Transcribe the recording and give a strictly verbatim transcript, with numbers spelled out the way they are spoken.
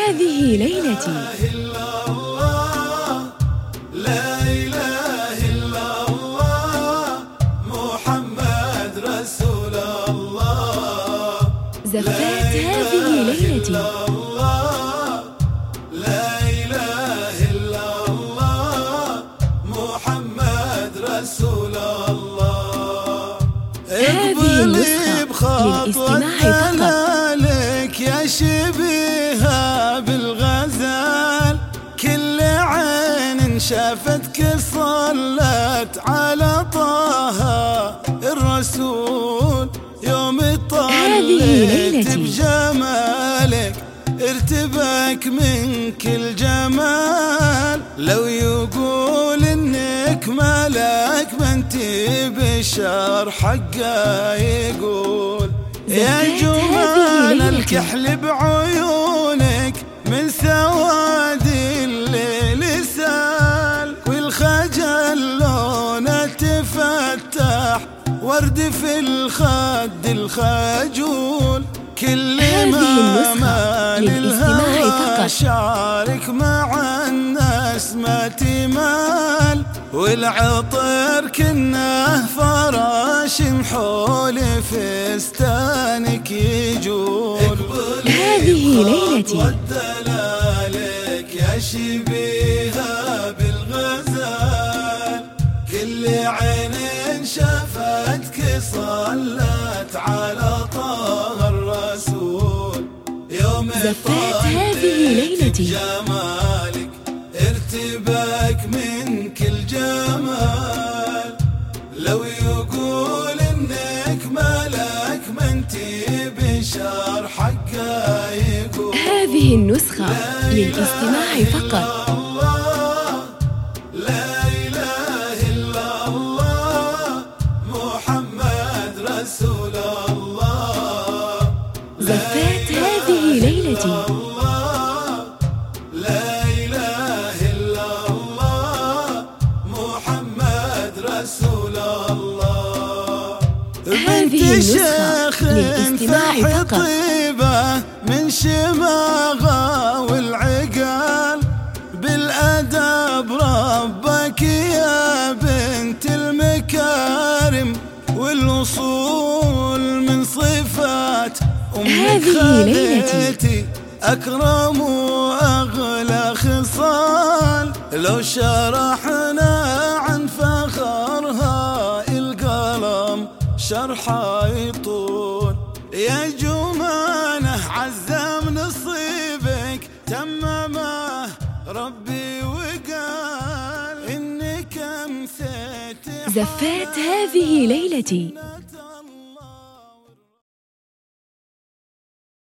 هذه ليلتي. لا إله إلا الله محمد رسول الله. زفات هذه ليلتي. لا إله إلا الله محمد رسول الله. هذه النسخة للاستماع فقط. لك يا شبيها بالغزال، كل عين شافتك صلت على طه الرسول. يوم طليت بجمالك ارتبك منك الجمال، لو يقول انك ملك ما انت بشر حقه يقول. يا جمال الكحل بعيونك من سواد الليل سال، والخجل لونه تفتح ورد في الخد الخجول. كل ما مال الهوى شعرك مع الناس ما تمال، والعطر كنه فراش حول فستانك يجول. هذه ليلتي. ودلالك يا شبيها بالغزال، كل عين شافتك صلت على طه الرسول. يوم زفات هذه ليلتي. جمالك ارتبك منك الجمال، لو يقول انك ملك ما انت بشر حقه يقول. هذه النسخة للاستماع فقط. رسول الله. زفات هذه ليلتي. لا إله إلا الله محمد رسول الله. هذه النسخة للاستماع فقط. طيبة من شماغة والعقال، بالأدب ربك يا بنت المكارم، والوصول من صفات أمك خليتي أكرم وأغلى خصال. لو شرحنا عن فخرها القلم شرحه يطول. يا جمانه عزم نصيبك تممه ربي وقال إنك أمسيت. زفات هذه ليلتي.